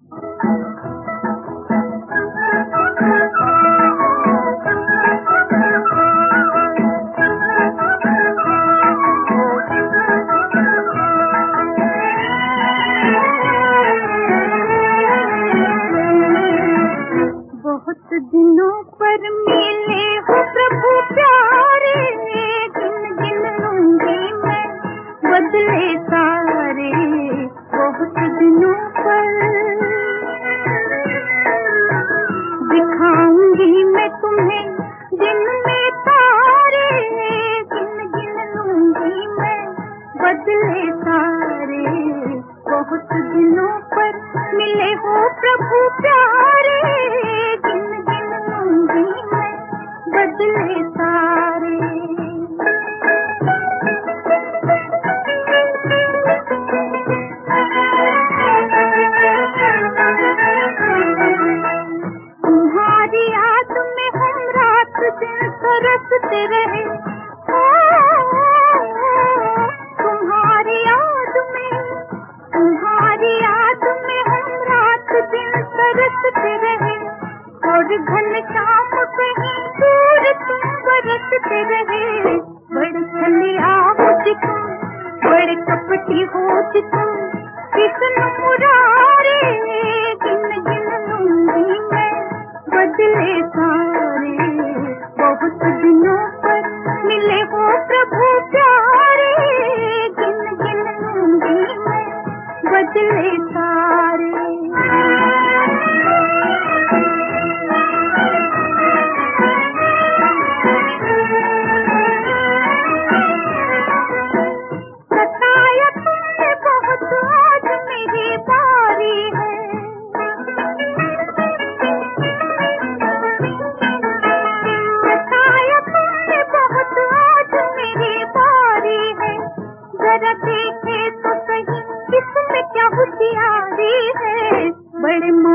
दिनों पर मिले हो प्रभु प्यारे, गिन गिन लूंगी मैं बदले सारे। बहुत दिनों पर दिखाऊंगी मैं तुम्हें दिन में तारे, गिन गिन लूंगी मैं बदले सारे। बहुत दिनों पर मिले हो प्रभु प्यारे, बदले सारे। तुम्हारी याद में हम रात दिन तरसते रहे, तुम्हारी याद में हम रात दिन तरसते रहे। और घन शाम कहीं दूर तुम बरसते रहे। बड़े छलिया हो तुम, बड़े कपटी हो तुम, कृष्ण मुरारे, गिन गिन लूंगी मैं बदले सारे। बहुत दिनों पर मिले हो प्रभु प्यारे, गिन गिन लूंगी मैं बदले सारे। जरा देखे तो सही इसमें क्या होशियारी है। बड़े